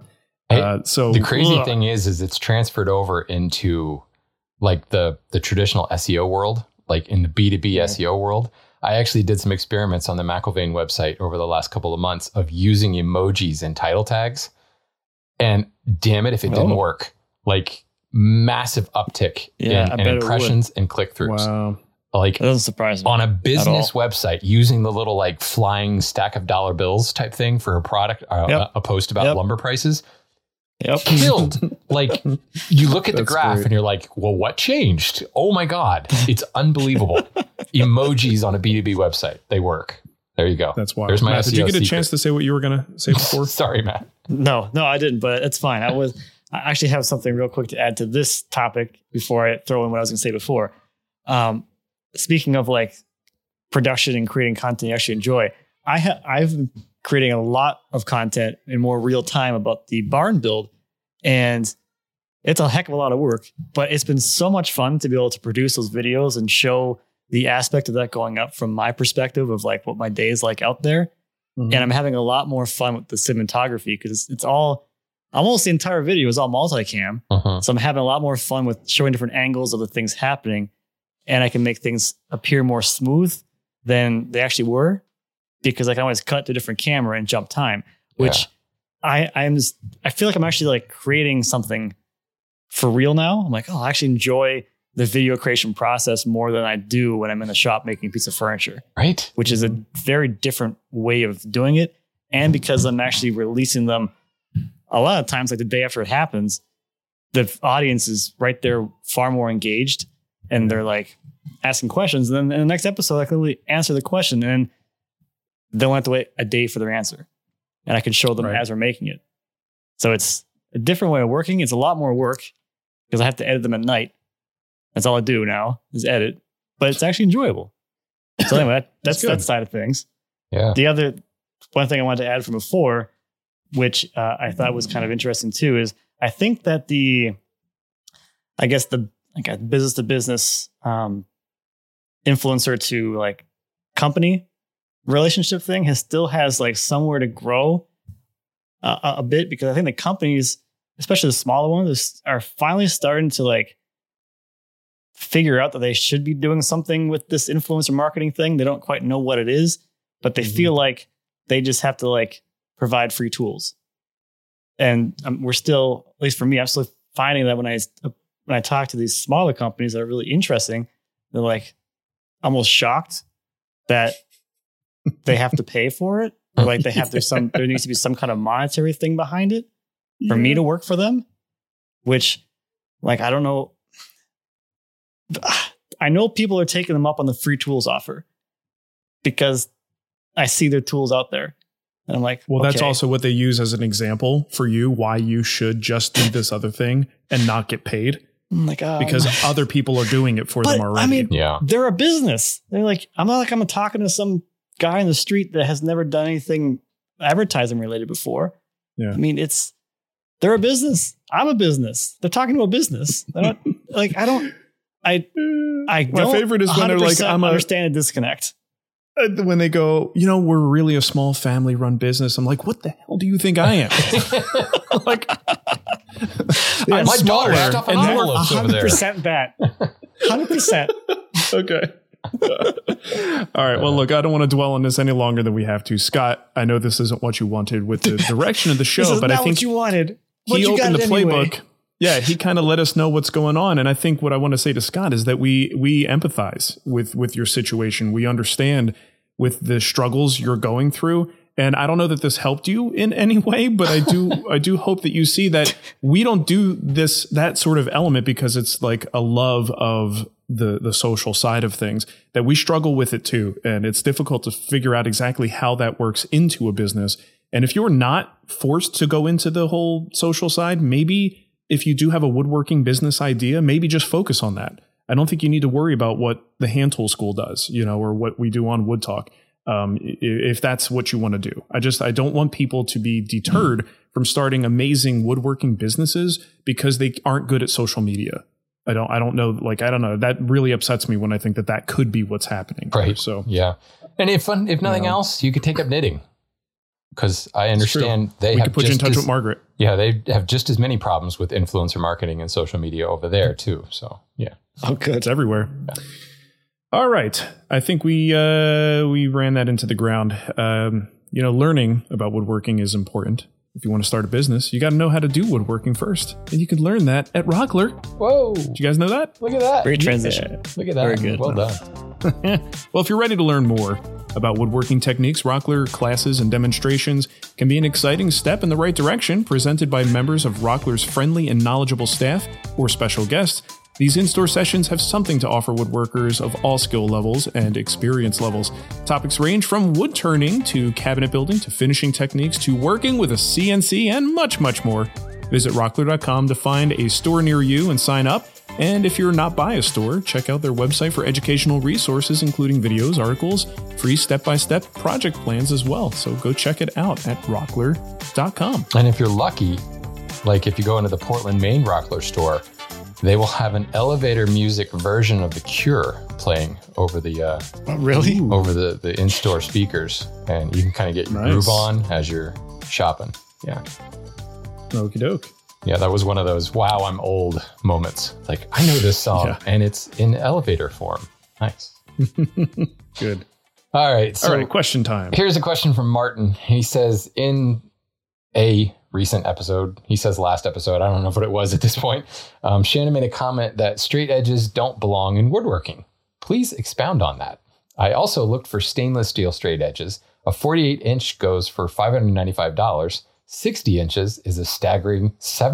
So the crazy thing is it's transferred over into like the traditional SEO world, like in the B2B SEO world. I actually did some experiments on the McIlvaine website over the last couple of months of using emojis and title tags. And damn it, if it didn't work, like massive uptick in impressions and click-throughs. Wow. Like that doesn't surprise me. On a business website, using the little like flying stack of dollar bills type thing for a product, a post about lumber prices. Killed. Like you look at the graph and you're like, well, what changed? Oh my God. It's unbelievable. Emojis on a B2B website. They work. There you go. That's why. There's my Matt, SEO did you get a secret. chance to say what you were going to say before? Sorry, Matt. No, I didn't, but it's fine. I actually have something real quick to add to this topic before I throw in what I was going to say before. Speaking of like production and creating content you actually enjoy, I've been creating a lot of content in more real time about the barn build, and it's a heck of a lot of work, but it's been so much fun to be able to produce those videos and show the aspect of that going up from my perspective of like what my day is like out there. Mm-hmm. And I'm having a lot more fun with the cinematography because it's all, almost the entire video is all multicam. Uh-huh. So I'm having a lot more fun with showing different angles of the things happening. And I can make things appear more smooth than they actually were because I can always cut to a different camera and jump time, which I feel like I'm actually like creating something for real now. I'm like, I actually enjoy the video creation process more than I do when I'm in the shop making a piece of furniture. Right. Which is a very different way of doing it. And because I'm actually releasing them a lot of times, like the day after it happens, the audience is right there far more engaged and they're like asking questions. And then in the next episode, I can really answer the question and they don't have to wait a day for their answer. And I can show them as we're making it. So it's a different way of working. It's a lot more work because I have to edit them at night. That's all I do now is edit, but it's actually enjoyable. So anyway, that's that side of things. Yeah. The other one thing I wanted to add from before, which I thought was kind of interesting too, is I think that the business to business influencer to like company relationship thing still has like somewhere to grow a bit, because I think the companies, especially the smaller ones, are finally starting to like figure out that they should be doing something with this influencer marketing thing. They don't quite know what it is, but they feel like they just have to like provide free tools. And we're still, at least for me, I'm still finding that when I talk to these smaller companies that are really interesting, they're like almost shocked that they have to pay for it. Or like there needs to be some kind of monetary thing behind it for me to work for them, which like, I don't know. I know people are taking them up on the free tools offer because I see their tools out there. And I'm like, well, that's also what they use as an example for you, why you should just do this other thing and not get paid. I'm like, because other people are doing it for them already. I mean, they're a business. They're like, I'm not like I'm talking to some guy in the street that has never done anything advertising related before. Yeah. I mean, they're a business. I'm a business. They're talking to a business. They're not like, I don't my favorite is when they're like, understand a disconnect. When they go, we're really a small family run business. I'm like, what the hell do you think I am? Like, I'm my daughter stuffing envelopes over there. 100% that. 100%. Okay. All right. Well, look, I don't want to dwell on this any longer than we have to. Scott, I know this isn't what you wanted with the direction of the show, but I think what you wanted. He opened the playbook. Yeah, he kind of let us know what's going on. And I think what I want to say to Scott is that we empathize with your situation. We understand with the struggles you're going through. And I don't know that this helped you in any way, but I do hope that you see that we don't do that sort of element because it's like a love of the social side of things, that we struggle with it too. And it's difficult to figure out exactly how that works into a business. And if you're not forced to go into the whole social side, maybe if you do have a woodworking business idea, maybe just focus on that. I don't think you need to worry about what the hand tool school does, or what we do on Wood Talk. If that's what you want to do. I don't want people to be deterred from starting amazing woodworking businesses because they aren't good at social media. I don't know. That really upsets me when I think that could be what's happening. Right. So, yeah. And if nothing else, you could take up knitting, because I understand we could put you in touch with Margaret. Yeah. They have just as many problems with influencer marketing and social media over there too. So yeah. Oh, good. It's everywhere. Yeah. All right. I think we ran that into the ground. Learning about woodworking is important. If you want to start a business, you got to know how to do woodworking first. And you can learn that at Rockler. Whoa. Did you guys know that? Look at that. Great transition. Yeah. Look at that. Very good. Well done. Well, if you're ready to learn more about woodworking techniques, Rockler classes and demonstrations can be an exciting step in the right direction, presented by members of Rockler's friendly and knowledgeable staff or special guests. These in-store sessions have something to offer woodworkers of all skill levels and experience levels. Topics range from wood turning to cabinet building to finishing techniques to working with a CNC and much, much more. Visit rockler.com to find a store near you and sign up. And if you're not by a store, check out their website for educational resources, including videos, articles, free step-by-step project plans as well. So go check it out at rockler.com. And if you're lucky, like if you go into the Portland, Maine Rockler store, they will have an elevator music version of The Cure playing over the over the in-store speakers, and you can kind of get your groove on as you're shopping. Yeah. Okie doke. Yeah, that was one of those wow, I'm old moments. Like, I know this song and it's in elevator form. Nice. Good. All right. So all right, question time. Here's a question from Martin. He says, in a recent episode, he says last episode, I don't know what it was at this point, Shannon made a comment that straight edges don't belong in woodworking. Please expound on that. I also looked for stainless steel straight edges. A 48-inch goes for $595. 60 inches is a staggering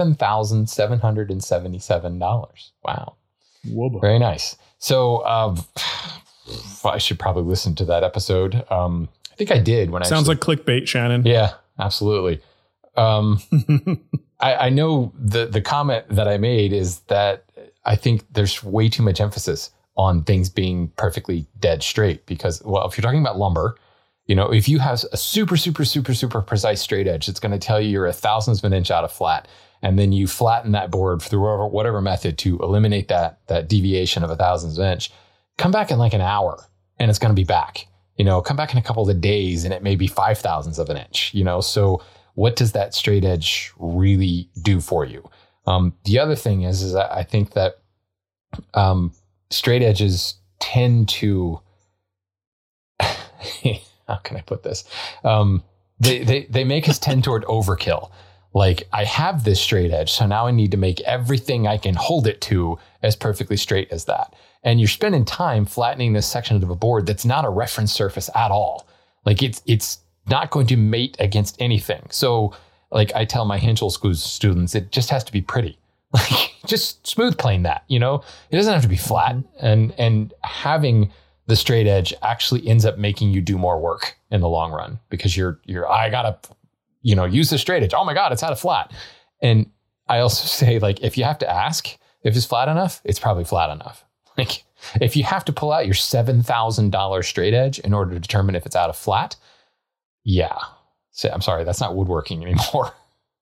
$7,777. Wow. Whoa. Very nice. So I should probably listen to that episode. I think I did when Sounds like clickbait, Shannon. Yeah, absolutely. I know the comment that I made is that I think there's way too much emphasis on things being perfectly dead straight because, well, if you're talking about lumber, If you have a super, super, super, super precise straight edge, it's going to tell you you're a thousandth of an inch out of flat. And then you flatten that board through whatever method to eliminate that deviation of a thousandth of an inch. Come back in like an hour and it's going to be back. Come back in a couple of days and it may be 5/1000 of an inch. So what does that straight edge really do for you? The other thing is that I think that straight edges tend to, how can I put this? They make us tend toward overkill. Like, I have this straight edge, so now I need to make everything I can hold it to as perfectly straight as that. And you're spending time flattening this section of a board that's not a reference surface at all. Like, it's not going to mate against anything. So, like, I tell my Henschel School students, it just has to be pretty. Like, just smooth plane that, It doesn't have to be flat. And having the straight edge actually ends up making you do more work in the long run, because I gotta, use the straight edge. Oh my God, it's out of flat. And I also say, like, if you have to ask if it's flat enough, it's probably flat enough. Like, if you have to pull out your $7,000 straight edge in order to determine if it's out of flat, yeah. So, I'm sorry, that's not woodworking anymore.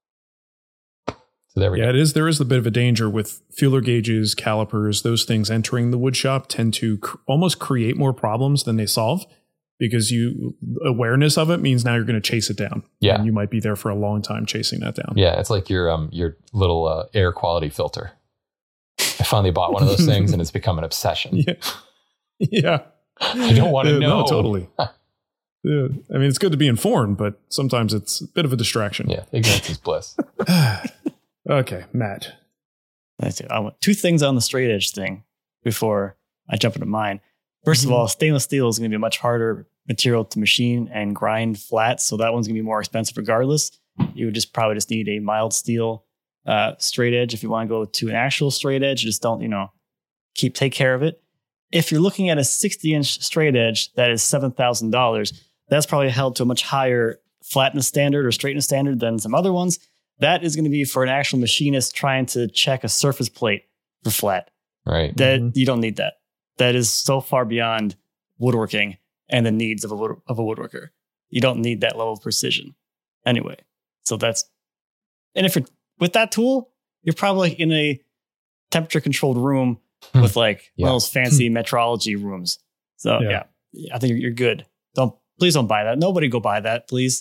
So there we go. There is a bit of a danger with feeler gauges, calipers, those things entering the wood shop tend to almost create more problems than they solve, because awareness of it means now you're going to chase it down. Yeah. And you might be there for a long time chasing that down. Yeah. It's like your little air quality filter. I finally bought one of those things and it's become an obsession. Yeah. Yeah. I don't want to know. No, totally. Yeah. I mean, it's good to be informed, but sometimes it's a bit of a distraction. Yeah. Ignorance is bliss. Okay, Matt. That's it. I want 2 things on the straight edge thing before I jump into mine. First of all, stainless steel is going to be a much harder material to machine and grind flat, so that one's going to be more expensive regardless. You would probably just need a mild steel straight edge if you want to go to an actual straight edge. Just don't, take care of it. If you're looking at a 60-inch straight edge that is $7,000, that's probably held to a much higher flatness standard or straightness standard than some other ones. That is going to be for an actual machinist trying to check a surface plate for flat. Right. That you don't need that. That is so far beyond woodworking and the needs of a woodworker. You don't need that level of precision anyway. So and if you're with that tool, you're probably in a temperature controlled room with like one of those fancy metrology rooms. So yeah, I think you're good. Please don't buy that. Nobody go buy that, please.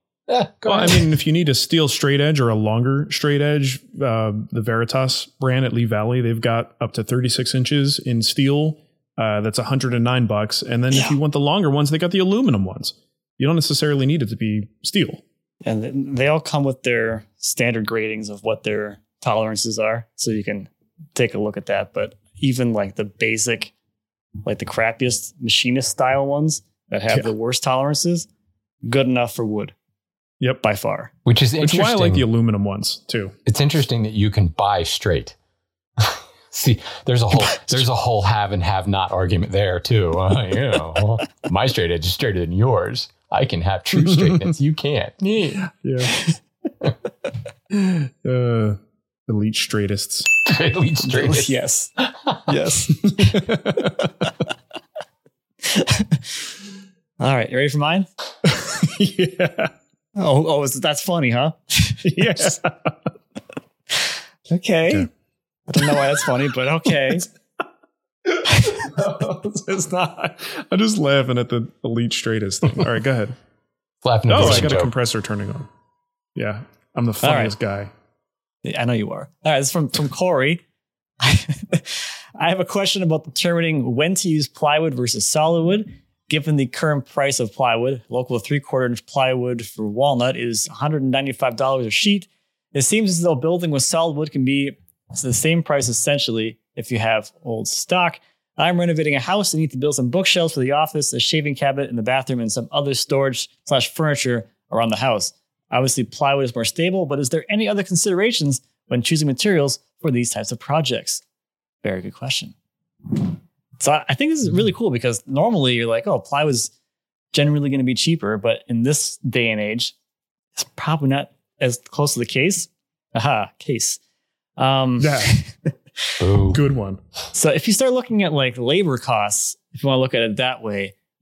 I mean, if you need a steel straight edge or a longer straight edge, the Veritas brand at Lee Valley, they've got up to 36 inches in steel. That's $109. And then if you want the longer ones, they got the aluminum ones. You don't necessarily need it to be steel. And they all come with their standard gradings of what their tolerances are. So you can take a look at that. But even like the basic, like the crappiest machinist style ones that have the worst tolerances, good enough for wood. Yep. By far. Which is interesting. Which is why I like the aluminum ones too. It's interesting that you can buy straight. See, there's a whole have and have not argument there too. My straight edge is straighter than yours. I can have true straightness. You can't. Yeah. Elite straightists. Elite straightists. Yes. Yes. All right. You ready for mine? Yeah. Oh, that's funny, huh? Yes. Okay. I don't know why that's funny, but okay. It's not. I'm just laughing at the elite straightest thing. All right, go ahead. I got a compressor turning on. Yeah, I'm the funniest guy. Yeah, I know you are. All right, this is from Corey. I have a question about determining when to use plywood versus solid wood. Given the current price of plywood, local 3/4 inch plywood for walnut is $195 a sheet. It seems as though building with solid wood can be the same price essentially if you have old stock. I'm renovating a house and need to build some bookshelves for the office, a shaving cabinet in the bathroom, and some other storage/furniture around the house. Obviously, plywood is more stable, but is there any other considerations when choosing materials for these types of projects? Very good question. So I think this is really cool because normally you're like, oh, plywood's generally going to be cheaper, but in this day and age, it's probably not as close to the case. Case. Good one. So if you start looking at like labor costs, if you want to look at it that way,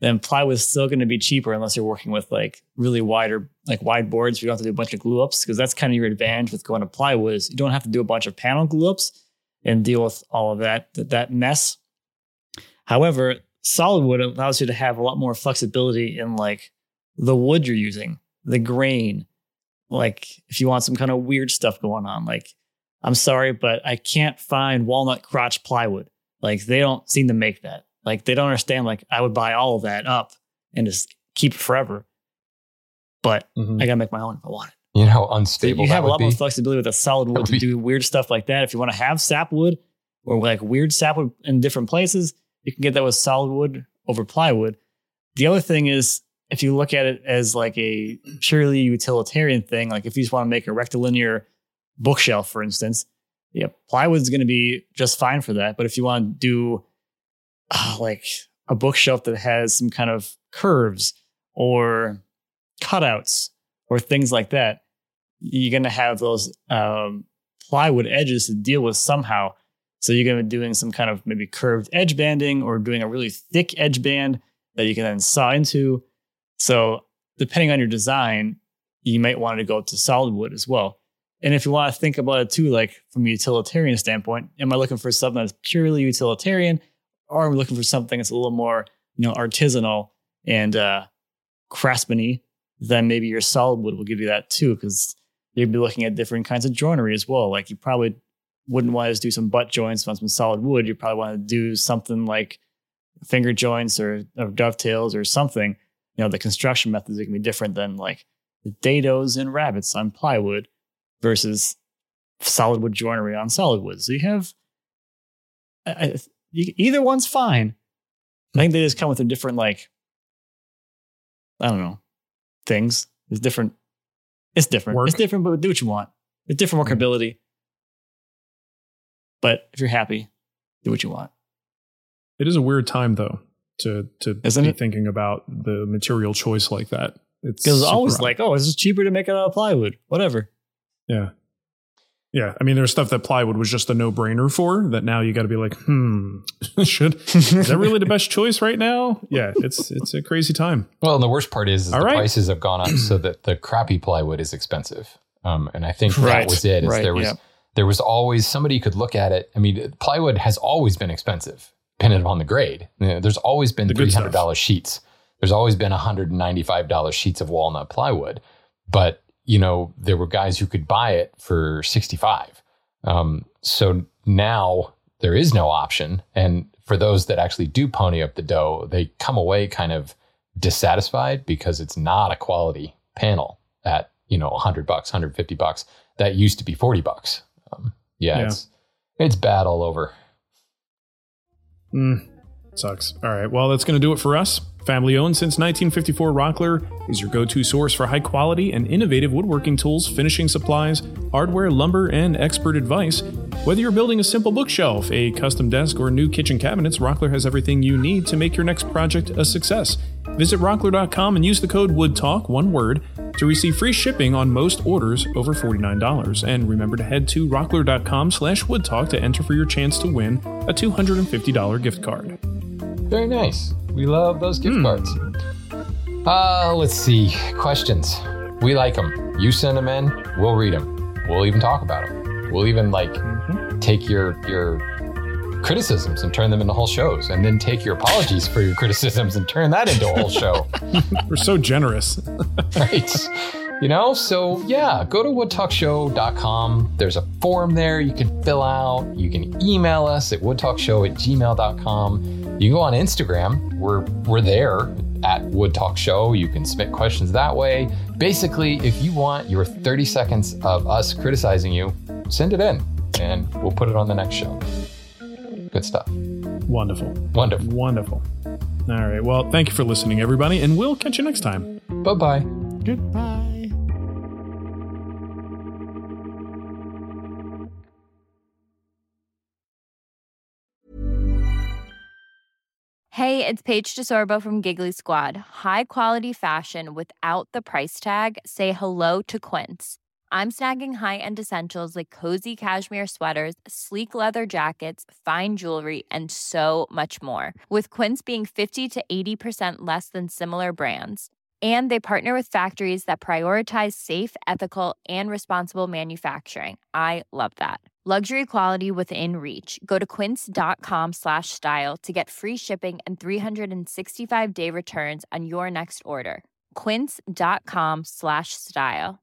then plywood is still going to be cheaper unless you're working with like really wide boards. You don't have to do a bunch of glue ups, because that's kind of your advantage with going to plywood is you don't have to do a bunch of panel glue ups and deal with all of that mess. However, solid wood allows you to have a lot more flexibility in like the wood you're using, the grain. Like if you want some kind of weird stuff going on, like I'm sorry, but I can't find walnut crotch plywood. Like they don't seem to make that. Like they don't understand. Like I would buy all of that up and just keep it forever. But I gotta make my own if I want it. You know how unstable you that have a lot would more be? flexibility with a solid wood to do weird stuff like that. If you want to have sapwood or like weird sapwood in different places, you can get that with solid wood over plywood. The other thing is, if you look at it as like a purely utilitarian thing, like if you just want to make a rectilinear bookshelf, for instance, yeah, plywood is going to be just fine for that. But if you want to do like a bookshelf that has some kind of curves or cutouts or things like that, you're going to have those plywood edges to deal with somehow. So you're going to be doing some kind of maybe curved edge banding or doing a really thick edge band that you can then saw into. So depending on your design, you might want to go to solid wood as well. And if you want to think about it too, like from a utilitarian standpoint, am I looking for something that's purely utilitarian, or am I looking for something that's a little more, artisanal and craftsman-y? Then maybe your solid wood will give you that too, because you'd be looking at different kinds of joinery as well. Like you probably wouldn't want to just do some butt joints on some solid wood. You probably want to do something like finger joints or dovetails or something. The construction methods are going to be different than like the dados and rabbets on plywood versus solid wood joinery on solid wood. So you have either one's fine. I think they just come with a different, like, I don't know, things. It's different. It's different. It's different, but do what you want. It's different workability. But if you're happy, do what you want. It is a weird time, though, to Isn't be it? thinking about the material choice like that. It's Because it's always odd. like, oh, it's just cheaper to make it out of plywood. Whatever. Yeah. Yeah. I mean, there's stuff that plywood was just a no-brainer for that now you got to be like, is that really the best choice right now? Yeah, it's a crazy time. Well, and the worst part is All the right. prices have gone up so that the crappy plywood is expensive. And I think Right. that was it. Is Right, there was always somebody could look at it. I mean, plywood has always been expensive, depending on the grade. There's always been The good $300 stuff. sheets. There's always been $195 sheets of walnut plywood. But, there were guys who could buy it for $65. So now there is no option. And for those that actually do pony up the dough, they come away kind of dissatisfied because it's not a quality panel at, $100, $150. That used to be $40. Yeah. It's bad all over. Sucks. All right. Well, that's going to do it for us. Family owned since 1954, Rockler is your go-to source for high quality and innovative woodworking tools, finishing supplies, hardware, lumber, and expert advice. Whether you're building a simple bookshelf, a custom desk, or new kitchen cabinets, Rockler has everything you need to make your next project a success. Visit rockler.com and use the code WOODTALK, one word, to receive free shipping on most orders over $49. And remember to head to rockler.com/woodtalk to enter for your chance to win a $250 gift card. Very nice. We love those gift cards. Let's see. Questions. We like them. You send them in. We'll read them. We'll even talk about them. We'll even take your criticisms and turn them into whole shows, and then take your apologies for your criticisms and turn that into a whole show. We're so generous. Right. So yeah, go to woodtalkshow.com. There's a form there you can fill out. You can email us at woodtalkshow@gmail.com. You can go on Instagram. We're there at woodtalkshow. You can submit questions that way. Basically, if you want your 30 seconds of us criticizing you, send it in and we'll put it on the next show. Good stuff. Wonderful. Wonderful. All right. Well, thank you for listening, everybody, and we'll catch you next time. Bye-bye. Goodbye. Hey, it's Paige DeSorbo from Giggly Squad. High quality fashion without the price tag. Say hello to Quince. I'm snagging high-end essentials like cozy cashmere sweaters, sleek leather jackets, fine jewelry, and so much more. With Quince being 50 to 80% less than similar brands. And they partner with factories that prioritize safe, ethical, and responsible manufacturing. I love that. Luxury quality within reach. Go to quince.com/style to get free shipping and 365-day returns on your next order. Quince.com/style.